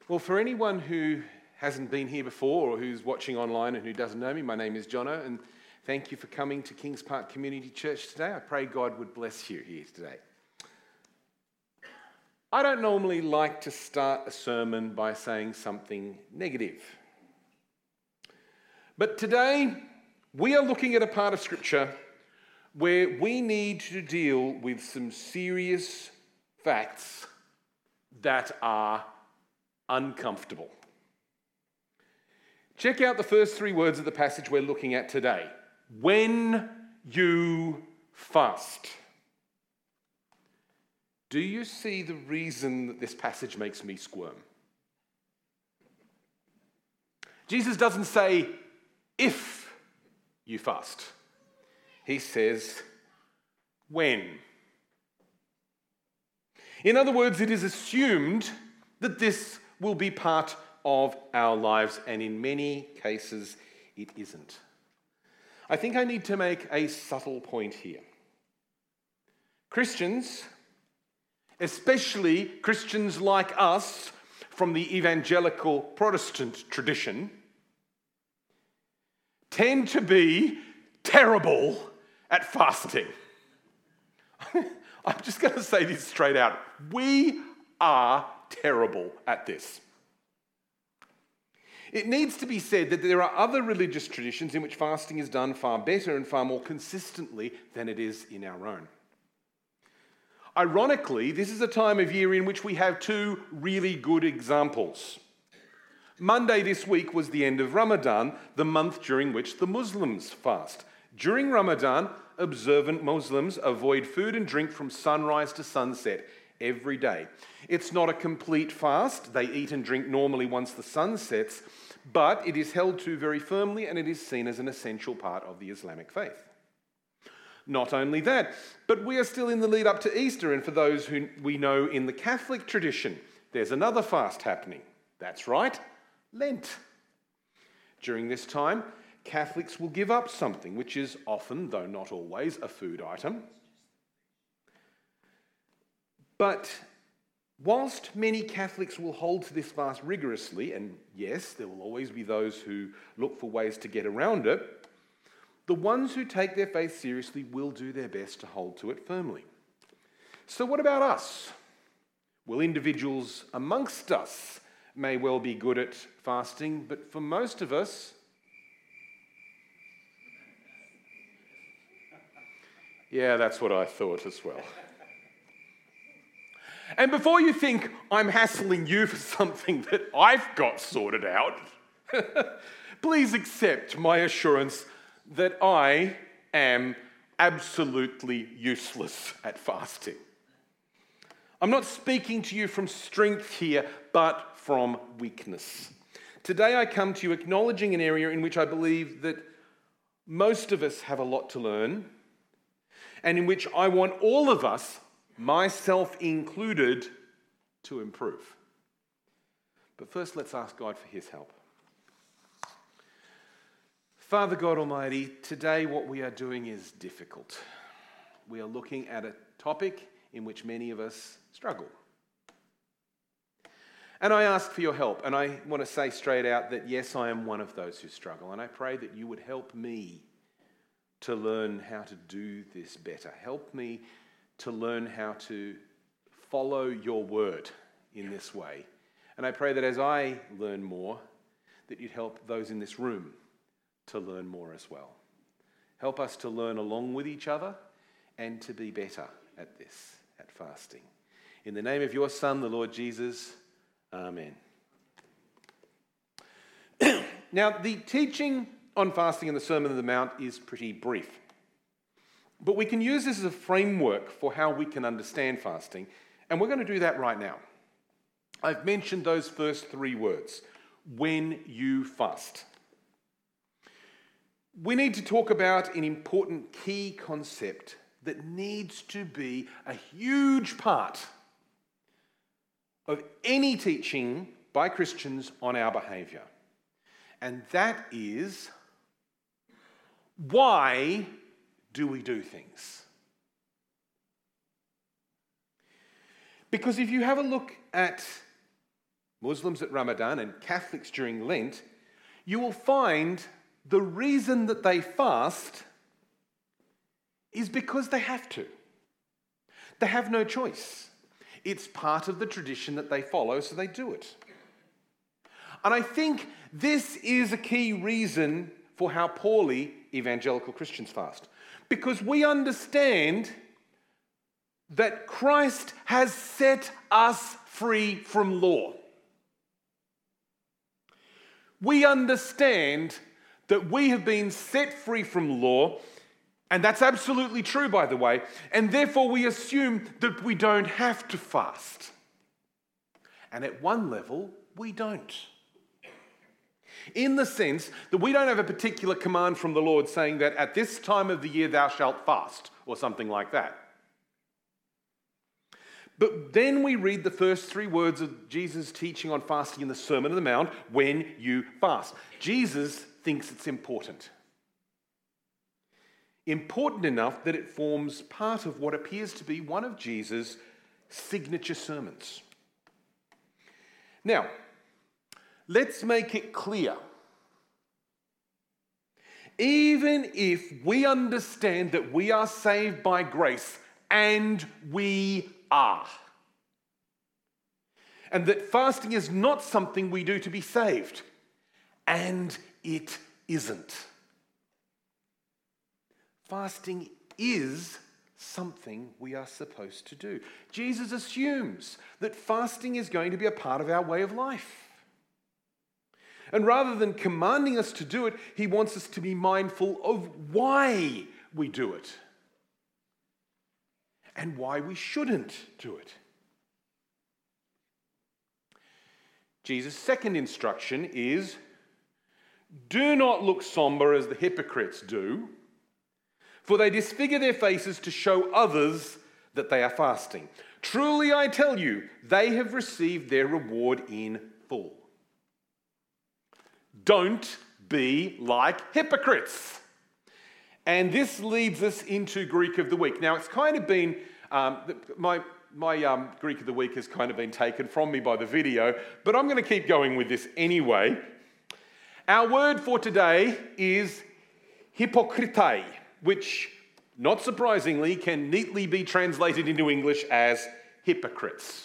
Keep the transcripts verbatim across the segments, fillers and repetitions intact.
Well, for anyone who hasn't been here before or who's watching online and who doesn't know me, my name is Jono, and thank you for coming to Kings Park Community Church today. I pray God would bless you here today. I don't normally like to start a sermon by saying something negative. But today, we are looking at a part of Scripture where we need to deal with some serious facts that are uncomfortable. Check out the first three words of the passage we're looking at today. When you fast. Do you see the reason that this passage makes me squirm? Jesus doesn't say, if you fast. He says, when. In other words, it is assumed that this will be part of our lives, and in many cases, it isn't. I think I need to make a subtle point here. Christians, especially Christians like us from the evangelical Protestant tradition, tend to be terrible at fasting. I'm just going to say this straight out. We are terrible at this. It needs to be said that there are other religious traditions in which fasting is done far better and far more consistently than it is in our own. Ironically, this is a time of year in which we have two really good examples. Monday this week was the end of Ramadan, the month during which the Muslims fast. During Ramadan, observant Muslims avoid food and drink from sunrise to sunset every day. It's not a complete fast. They eat and drink normally once the sun sets, but it is held to very firmly and it is seen as an essential part of the Islamic faith. Not only that, but we are still in the lead up to Easter, and for those who we know in the Catholic tradition, there's another fast happening. That's right, Lent. During this time, Catholics will give up something, which is often, though not always, a food item. But whilst many Catholics will hold to this fast rigorously, and yes, there will always be those who look for ways to get around it, the ones who take their faith seriously will do their best to hold to it firmly. So what about us? Well, individuals amongst us may well be good at fasting, but for most of us, yeah, that's what I thought as well. And before you think I'm hassling you for something that I've got sorted out, please accept my assurance that I am absolutely useless at fasting. I'm not speaking to you from strength here, but from weakness. Today I come to you acknowledging an area in which I believe that most of us have a lot to learn, and in which I want all of us, myself included, to improve. But first, let's ask God for his help. Father God Almighty, today what we are doing is difficult. We are looking at a topic in which many of us struggle. And I ask for your help, and I want to say straight out that yes, I am one of those who struggle, and I pray that you would help me to learn how to do this better. Help me to learn how to follow your word in this way. And I pray that as I learn more, that you'd help those in this room to learn more as well. Help us to learn along with each other and to be better at this, at fasting. In the name of your Son, the Lord Jesus, amen. Now, the teaching on fasting in the Sermon on the Mount is pretty brief. But we can use this as a framework for how we can understand fasting, and we're going to do that right now. I've mentioned those first three words, when you fast. We need to talk about an important key concept that needs to be a huge part of any teaching by Christians on our behaviour. And that is, why do we do things? Because if you have a look at Muslims at Ramadan and Catholics during Lent, you will find the reason that they fast is because they have to. They have no choice. It's part of the tradition that they follow, so they do it. And I think this is a key reason for how poorly evangelical Christians fast. Because we understand that Christ has set us free from law. We understand that we have been set free from law, and that's absolutely true, by the way, and therefore we assume that we don't have to fast. And at one level, we don't. In the sense that we don't have a particular command from the Lord saying that at this time of the year thou shalt fast, or something like that. But then we read the first three words of Jesus' teaching on fasting in the Sermon on the Mount, when you fast. Jesus thinks it's important. Important enough that it forms part of what appears to be one of Jesus' signature sermons. Now, let's make it clear. Even if we understand that we are saved by grace, and we are, and that fasting is not something we do to be saved, and it isn't. Fasting is something we are supposed to do. Jesus assumes that fasting is going to be a part of our way of life. And rather than commanding us to do it, he wants us to be mindful of why we do it and why we shouldn't do it. Jesus' second instruction is, do not look somber as the hypocrites do, for they disfigure their faces to show others that they are fasting. Truly I tell you, they have received their reward in full. Don't be like hypocrites. And this leads us into Greek of the Week. Now, it's kind of been, um, my, my um, Greek of the Week has kind of been taken from me by the video, but I'm going to keep going with this anyway. Our word for today is hypokrite, which, not surprisingly, can neatly be translated into English as hypocrites.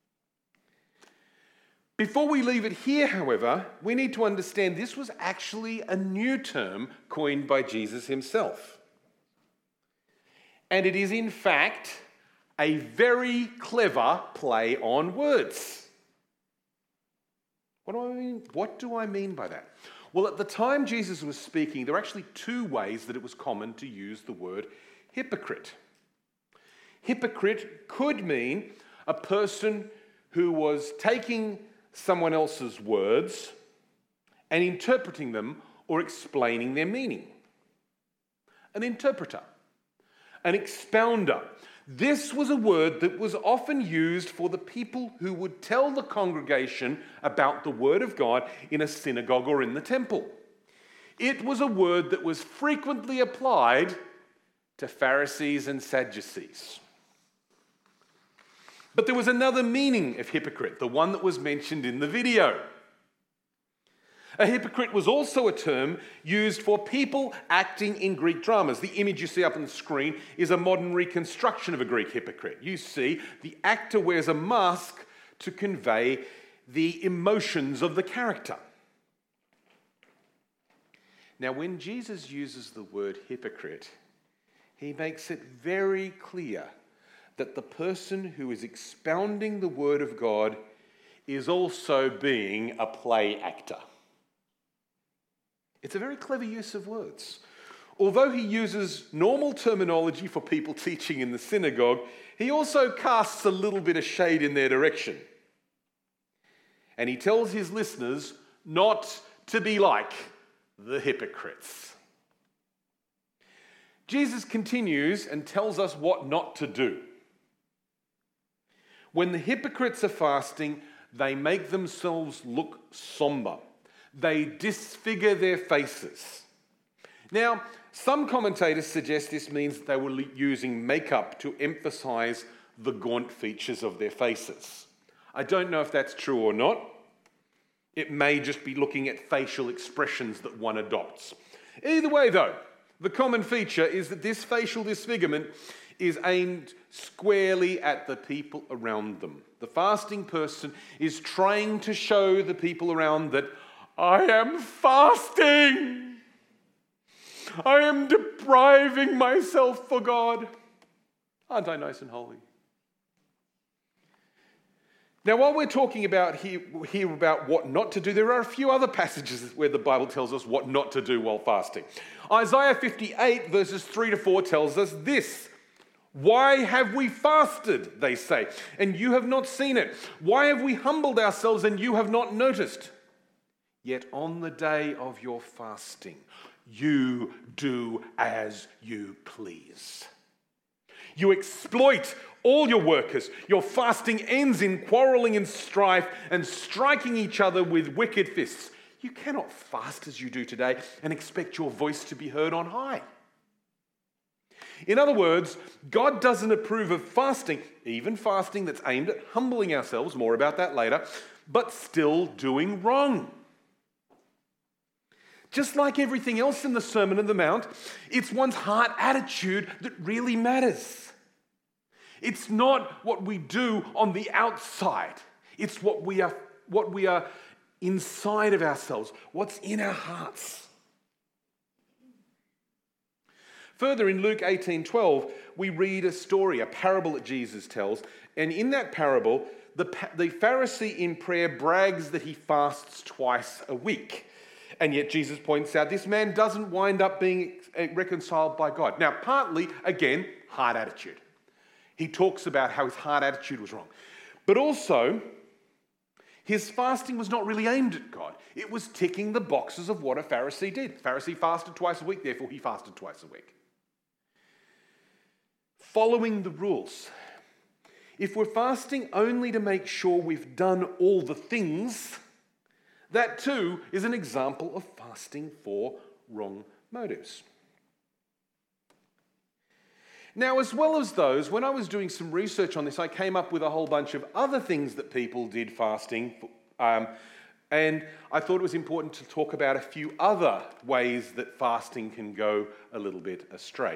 Before we leave it here, however, we need to understand this was actually a new term coined by Jesus himself. And it is, in fact, a very clever play on words. What do I mean? What do I mean by that? Well, at the time Jesus was speaking, there were actually two ways that it was common to use the word hypocrite. Hypocrite could mean a person who was taking someone else's words and interpreting them or explaining their meaning. An interpreter, an expounder. This was a word that was often used for the people who would tell the congregation about the word of God in a synagogue or in the temple. It was a word that was frequently applied to Pharisees and Sadducees. But there was another meaning of hypocrite, the one that was mentioned in the video. A hypocrite was also a term used for people acting in Greek dramas. The image you see up on the screen is a modern reconstruction of a Greek hypocrite. You see, the actor wears a mask to convey the emotions of the character. Now, when Jesus uses the word hypocrite, he makes it very clear that the person who is expounding the word of God is also being a play actor. It's a very clever use of words. Although he uses normal terminology for people teaching in the synagogue, he also casts a little bit of shade in their direction. And he tells his listeners not to be like the hypocrites. Jesus continues and tells us what not to do. When the hypocrites are fasting, they make themselves look somber. They disfigure their faces. Now, some commentators suggest this means that they were using makeup to emphasize the gaunt features of their faces. I don't know if that's true or not, It may just be looking at facial expressions that one adopts. Either way, though, the common feature is that this facial disfigurement is aimed squarely at the people around them. The fasting person is trying to show the people around that I am fasting. I am depriving myself for God. Aren't I nice and holy? Now, while we're talking about here, here about what not to do, there are a few other passages where the Bible tells us what not to do while fasting. Isaiah fifty-eight verses three to four tells us this. Why have we fasted, they say, and you have not seen it? Why have we humbled ourselves and you have not noticed? Yet on the day of your fasting, you do as you please. You exploit all your workers. Your fasting ends in quarreling and strife and striking each other with wicked fists. You cannot fast as you do today and expect your voice to be heard on high. In other words, God doesn't approve of fasting, even fasting that's aimed at humbling ourselves, more about that later, but still doing wrong. Just like everything else in the Sermon on the Mount, it's one's heart attitude that really matters. It's not what we do on the outside. It's what we are, what we are inside of ourselves, what's in our hearts. Further, in Luke eighteen twelve, we read a story, a parable that Jesus tells. And in that parable, the, the Pharisee in prayer brags that he fasts twice a week. And yet Jesus points out this man doesn't wind up being reconciled by God. Now, partly, again, heart attitude. He talks about how his heart attitude was wrong. But also, his fasting was not really aimed at God. It was ticking the boxes of what a Pharisee did. The Pharisee fasted twice a week, therefore he fasted twice a week. Following the rules. If we're fasting only to make sure we've done all the things, that too is an example of fasting for wrong motives. Now, as well as those, when I was doing some research on this, I came up with a whole bunch of other things that people did fasting. Um, and I thought it was important to talk about a few other ways that fasting can go a little bit astray.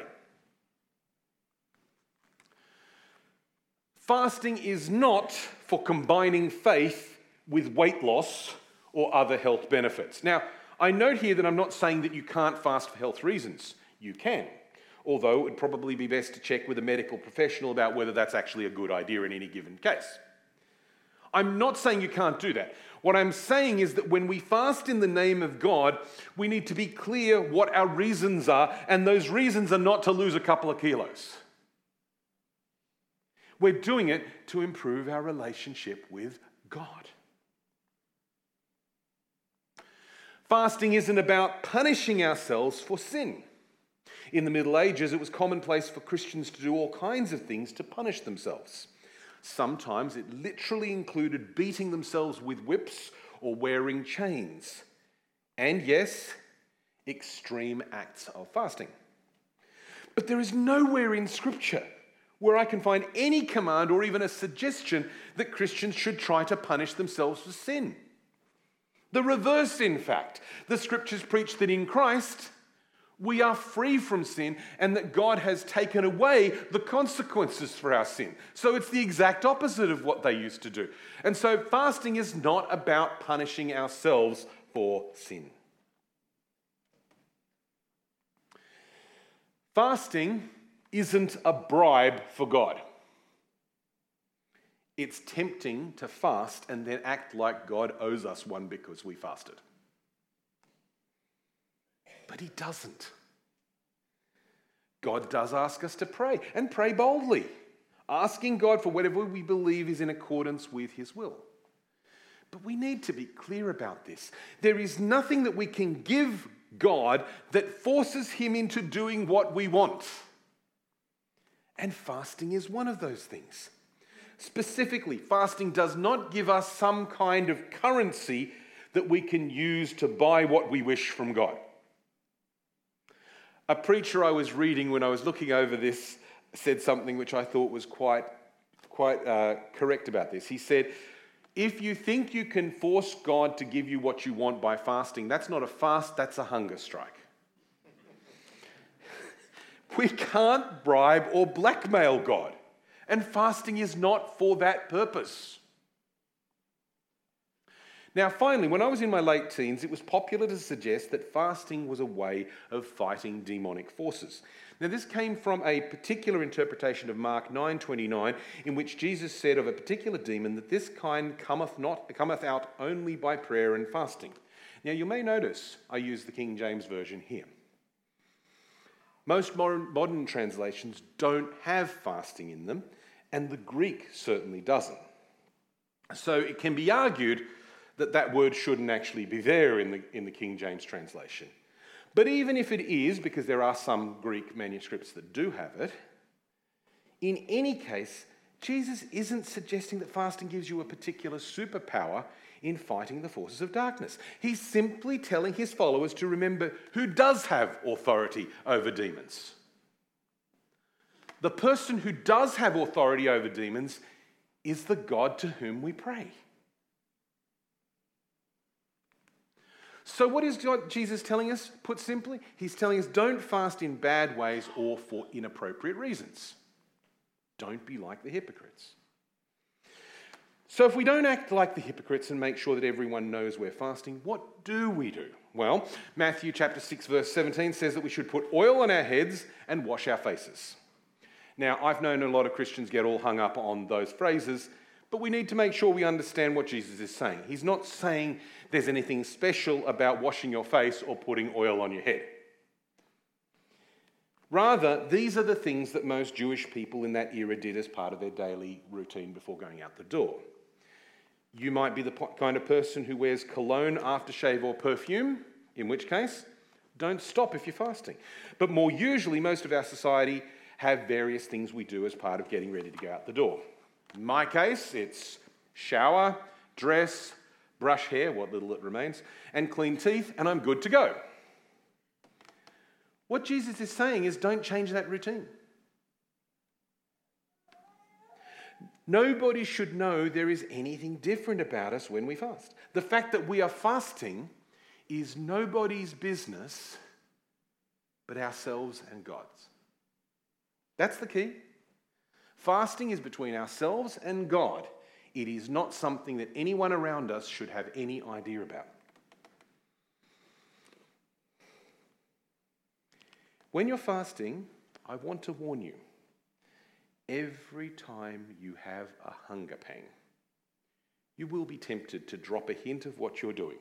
Fasting is not for combining faith with weight loss or other health benefits. Now, I note here that I'm not saying that you can't fast for health reasons. You can. Although it would probably be best to check with a medical professional about whether that's actually a good idea in any given case. I'm not saying you can't do that. What I'm saying is that when we fast in the name of God, we need to be clear what our reasons are, and those reasons are not to lose a couple of kilos. We're doing it to improve our relationship with God. Fasting isn't about punishing ourselves for sin. In the Middle Ages, it was commonplace for Christians to do all kinds of things to punish themselves. Sometimes it literally included beating themselves with whips or wearing chains. And yes, extreme acts of fasting. But there is nowhere in Scripture where I can find any command or even a suggestion that Christians should try to punish themselves for sin. The reverse, in fact. The Scriptures preach that in Christ, we are free from sin and that God has taken away the consequences for our sin. So it's the exact opposite of what they used to do. And so fasting is not about punishing ourselves for sin. Fasting isn't a bribe for God. It's tempting to fast and then act like God owes us one because we fasted. But he doesn't. God does ask us to pray, and pray boldly, asking God for whatever we believe is in accordance with his will. But we need to be clear about this. There is nothing that we can give God that forces him into doing what we want. And fasting is one of those things. Specifically, fasting does not give us some kind of currency that we can use to buy what we wish from God. A preacher I was reading when I was looking over this said something which I thought was quite, quite uh, correct about this. He said, If you think you can force God to give you what you want by fasting, that's not a fast, that's a hunger strike. We can't bribe or blackmail God, and fasting is not for that purpose. Now, finally, when I was in my late teens, it was popular to suggest that fasting was a way of fighting demonic forces. Now, this came from a particular interpretation of Mark nine twenty-nine, in which Jesus said of a particular demon that this kind cometh not cometh out only by prayer and fasting. Now, you may notice I use the King James Version here. Most modern, modern translations don't have fasting in them, and the Greek certainly doesn't. So it can be argued that that word shouldn't actually be there in the, in the King James translation. But even if it is, because there are some Greek manuscripts that do have it, in any case, Jesus isn't suggesting that fasting gives you a particular superpower in fighting the forces of darkness. He's simply telling his followers to remember who does have authority over demons. The person who does have authority over demons is the God to whom we pray. So what is Jesus telling us? Put simply, he's telling us don't fast in bad ways or for inappropriate reasons. Don't be like the hypocrites. So if we don't act like the hypocrites and make sure that everyone knows we're fasting, what do we do? Well, Matthew chapter six verse seventeen says that we should put oil on our heads and wash our faces. Now, I've known a lot of Christians get all hung up on those phrases, but we need to make sure we understand what Jesus is saying. He's not saying there's anything special about washing your face or putting oil on your head. Rather, these are the things that most Jewish people in that era did as part of their daily routine before going out the door. You might be the kind of person who wears cologne, aftershave, or perfume, in which case, don't stop if you're fasting. But more usually, most of our society have various things we do as part of getting ready to go out the door. In my case, it's shower, dress, brush hair, what little it remains, and clean teeth, and I'm good to go. What Jesus is saying is don't change that routine. Nobody should know there is anything different about us when we fast. The fact that we are fasting is nobody's business but ourselves and God's. That's the key. Fasting is between ourselves and God. It is not something that anyone around us should have any idea about. When you're fasting, I want to warn you, every time you have a hunger pang, you will be tempted to drop a hint of what you're doing.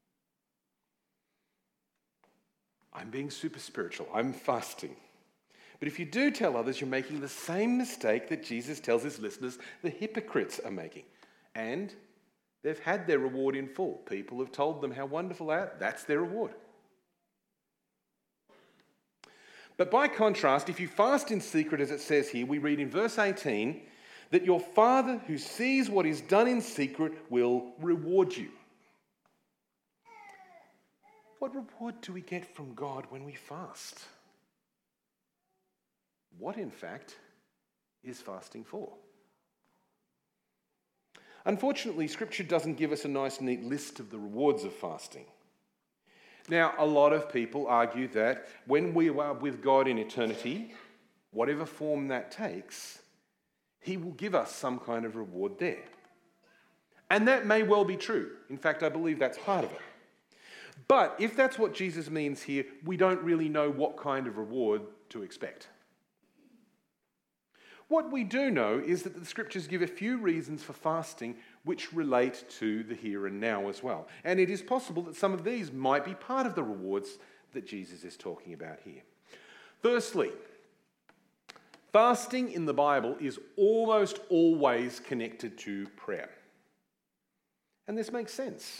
I'm being super spiritual. I'm fasting. But if you do tell others, you're making the same mistake that Jesus tells his listeners the hypocrites are making. And they've had their reward in full. People have told them how wonderful they are. That's their reward. But by contrast, if you fast in secret, as it says here, we read in verse eighteen, that your Father who sees what is done in secret will reward you. What reward do we get from God when we fast? What, in fact, is fasting for? Unfortunately, Scripture doesn't give us a nice, neat list of the rewards of fasting. Now, a lot of people argue that when we are with God in eternity, whatever form that takes, he will give us some kind of reward there. And that may well be true. In fact, I believe that's part of it. But if that's what Jesus means here, we don't really know what kind of reward to expect. What we do know is that the Scriptures give a few reasons for fasting which relate to the here and now as well. And it is possible that some of these might be part of the rewards that Jesus is talking about here. Firstly, fasting in the Bible is almost always connected to prayer. And this makes sense.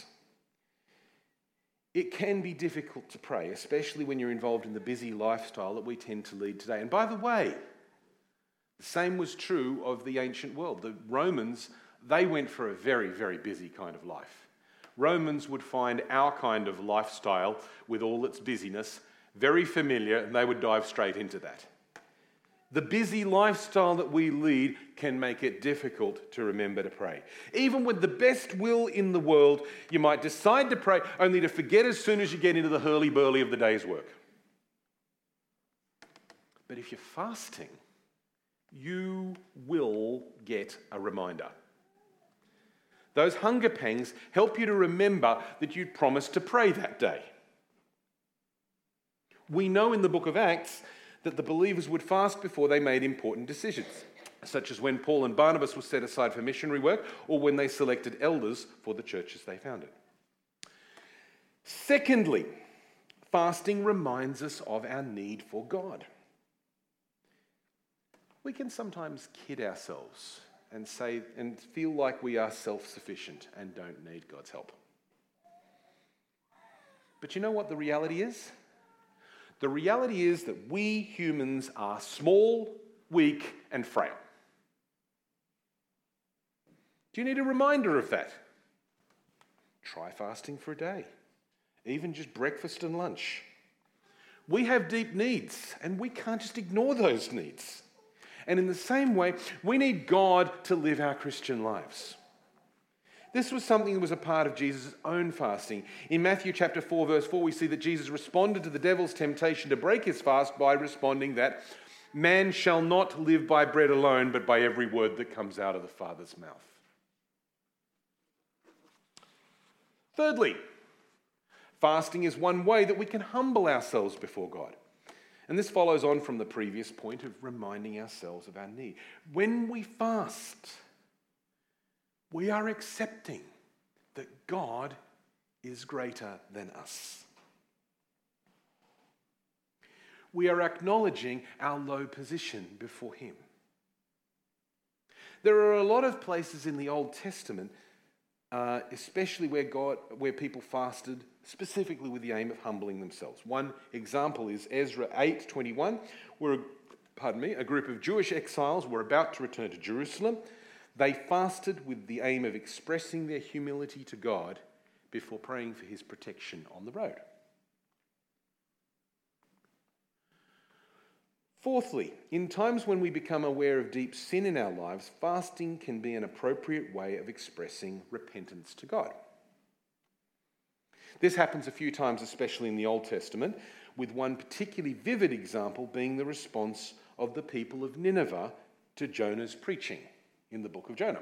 It can be difficult to pray, especially when you're involved in the busy lifestyle that we tend to lead today. And by the way, the same was true of the ancient world. The Romans, they went for a very, very busy kind of life. Romans would find our kind of lifestyle with all its busyness very familiar, and they would dive straight into that. The busy lifestyle that we lead can make it difficult to remember to pray. Even with the best will in the world, you might decide to pray only to forget as soon as you get into the hurly-burly of the day's work. But if you're fasting, you will get a reminder. Those hunger pangs help you to remember that you'd promised to pray that day. We know in the book of Acts that the believers would fast before they made important decisions, such as when Paul and Barnabas were set aside for missionary work or when they selected elders for the churches they founded. Secondly, fasting reminds us of our need for God. We can sometimes kid ourselves and say and feel like we are self-sufficient and don't need God's help. But you know what the reality is? The reality is that we humans are small, weak, and frail. Do you need a reminder of that? Try fasting for a day, even just breakfast and lunch. We have deep needs, and we can't just ignore those needs. And in the same way, we need God to live our Christian lives. This was something that was a part of Jesus' own fasting. In Matthew chapter four, verse four, we see that Jesus responded to the devil's temptation to break his fast by responding that man shall not live by bread alone, but by every word that comes out of the Father's mouth. Thirdly, fasting is one way that we can humble ourselves before God. And this follows on from the previous point of reminding ourselves of our need. When we fast, we are accepting that God is greater than us. We are acknowledging our low position before Him. There are a lot of places in the Old Testament, uh, especially where God, where people fasted specifically with the aim of humbling themselves. One example is Ezra eight twenty-one, where, pardon me, a group of Jewish exiles were about to return to Jerusalem. They fasted with the aim of expressing their humility to God before praying for His protection on the road. Fourthly, in times when we become aware of deep sin in our lives, fasting can be an appropriate way of expressing repentance to God. This happens a few times, especially in the Old Testament, with one particularly vivid example being the response of the people of Nineveh to Jonah's preaching in the book of Jonah.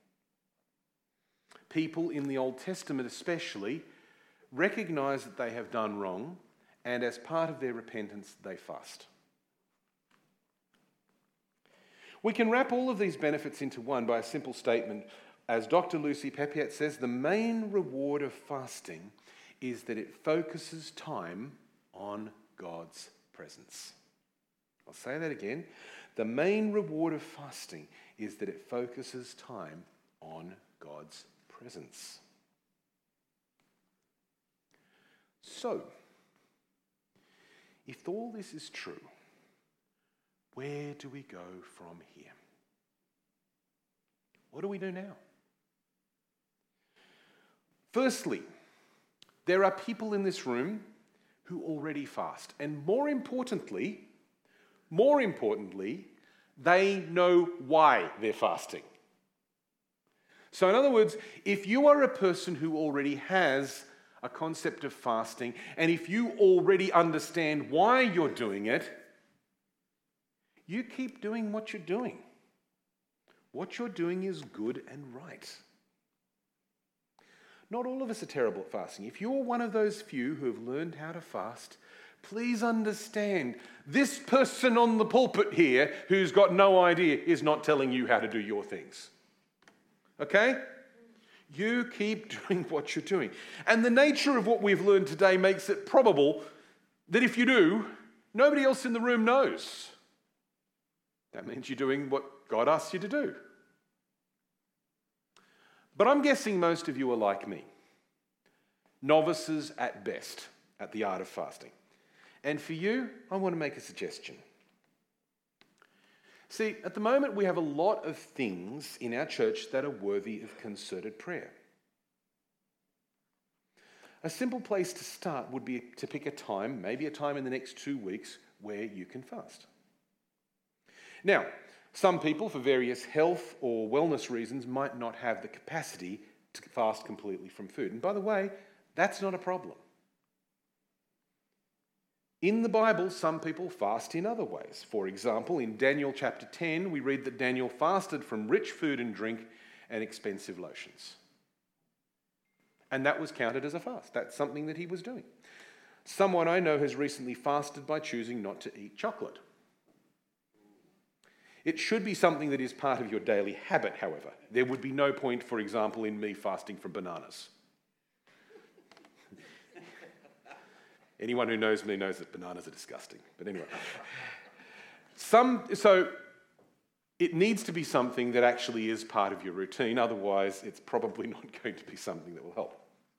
People in the Old Testament especially recognize that they have done wrong, and as part of their repentance, they fast. We can wrap all of these benefits into one by a simple statement. As Doctor Lucy Pepiat says, the main reward of fasting is that it focuses time on God's presence. I'll say that again. The main reward of fasting is that it focuses time on God's presence. So, if all this is true, where do we go from here? What do we do now? Firstly, there are people in this room who already fast. And more importantly, more importantly, they know why they're fasting. So in other words, if you are a person who already has a concept of fasting, and if you already understand why you're doing it, you keep doing what you're doing. What you're doing is good and right. Not all of us are terrible at fasting. If you're one of those few who have learned how to fast, please understand, this person on the pulpit here who's got no idea is not telling you how to do your things. Okay? You keep doing what you're doing. And the nature of what we've learned today makes it probable that if you do, nobody else in the room knows. That means you're doing what God asks you to do. But I'm guessing most of you are like me. Novices at best at the art of fasting. And for you, I want to make a suggestion. See, at the moment we have a lot of things in our church that are worthy of concerted prayer. A simple place to start would be to pick a time, maybe a time in the next two weeks, where you can fast. Now, some people, for various health or wellness reasons, might not have the capacity to fast completely from food. And by the way, that's not a problem. In the Bible, some people fast in other ways. For example, in Daniel chapter ten, we read that Daniel fasted from rich food and drink and expensive lotions. And that was counted as a fast. That's something that he was doing. Someone I know has recently fasted by choosing not to eat chocolate. It should be something that is part of your daily habit, however. There would be no point, for example, in me fasting from bananas. Anyone who knows me knows that bananas are disgusting. But anyway. Some, so it needs to be something that actually is part of your routine. Otherwise, it's probably not going to be something that will help.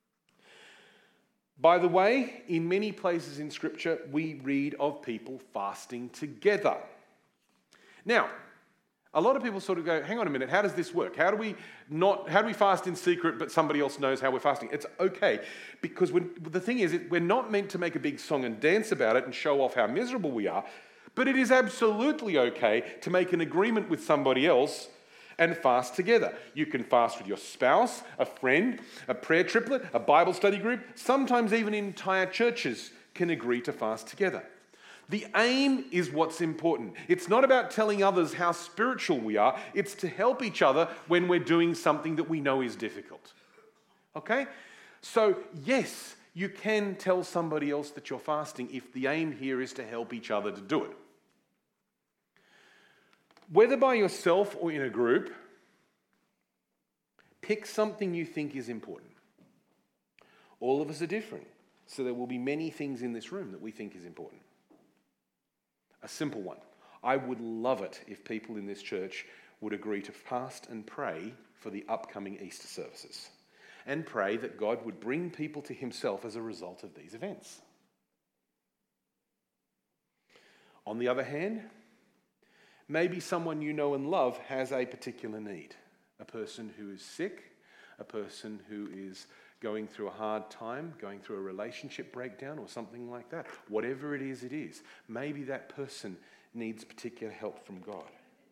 By the way, in many places in Scripture, we read of people fasting together. Now, a lot of people sort of go, hang on a minute, how does this work? How do we not? How do we fast in secret but somebody else knows how we're fasting? It's okay, because when, the thing is, we're not meant to make a big song and dance about it and show off how miserable we are, but it is absolutely okay to make an agreement with somebody else and fast together. You can fast with your spouse, a friend, a prayer triplet, a Bible study group. Sometimes even entire churches can agree to fast together. The aim is what's important. It's not about telling others how spiritual we are. It's to help each other when we're doing something that we know is difficult. Okay? So, yes, you can tell somebody else that you're fasting if the aim here is to help each other to do it. Whether by yourself or in a group, pick something you think is important. All of us are different, so there will be many things in this room that we think is important. A simple one. I would love it if people in this church would agree to fast and pray for the upcoming Easter services, and pray that God would bring people to himself as a result of these events. On the other hand, maybe someone you know and love has a particular need. A person who is sick, a person who is going through a hard time, going through a relationship breakdown or something like that. Whatever it is, it is. Maybe that person needs particular help from God.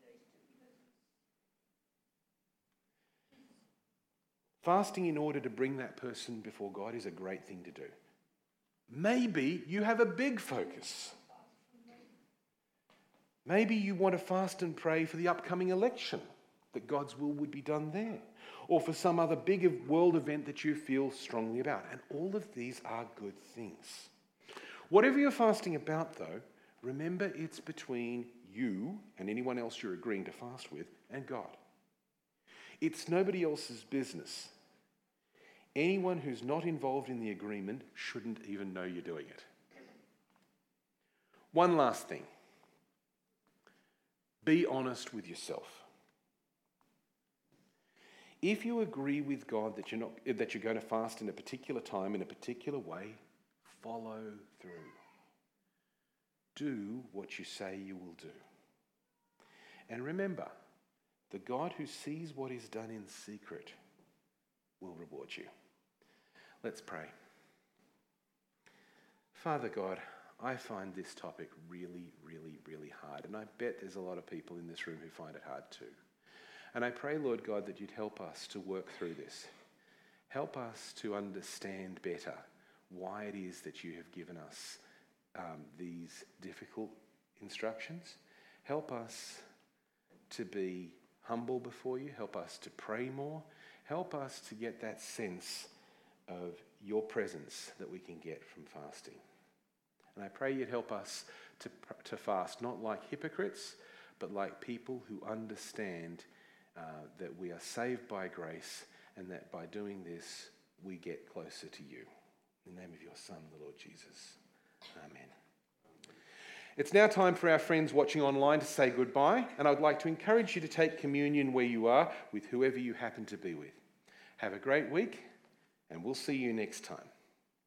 Fasting in order to bring that person before God is a great thing to do. Maybe you have a big focus. Maybe you want to fast and pray for the upcoming election, that God's will would be done there, or for some other big world event that you feel strongly about. And all of these are good things. Whatever you're fasting about, though, remember it's between you and anyone else you're agreeing to fast with and God. It's nobody else's business. Anyone who's not involved in the agreement shouldn't even know you're doing it. One last thing. Be honest with yourself. If you agree with God that you're not that you're going to fast in a particular time, in a particular way, follow through. Do what you say you will do. And remember, the God who sees what is done in secret will reward you. Let's pray. Father God, I find this topic really, really, really hard. And I bet there's a lot of people in this room who find it hard too. And I pray, Lord God, that you'd help us to work through this. Help us to understand better why it is that you have given us um, these difficult instructions. Help us to be humble before you. Help us to pray more. Help us to get that sense of your presence that we can get from fasting. And I pray you'd help us to, to fast, not like hypocrites, but like people who understand uh, that we are saved by grace and that by doing this, we get closer to you. In the name of your Son, the Lord Jesus. Amen. It's now time for our friends watching online to say goodbye, and I'd like to encourage you to take communion where you are with whoever you happen to be with. Have a great week, and we'll see you next time.